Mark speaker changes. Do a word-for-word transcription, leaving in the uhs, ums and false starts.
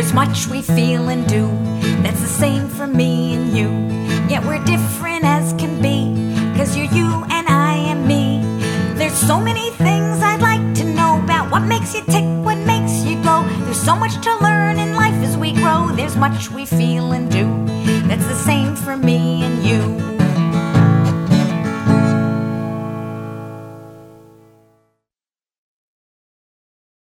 Speaker 1: There's much we feel and do that's the same for me and you. Yet we're different as can be, 'cause you're you and I am me. There's so many things I'd like to know about what makes you tick, what makes you glow. There's so much to learn in life as we grow. There's much we feel and do that's the same for me and you.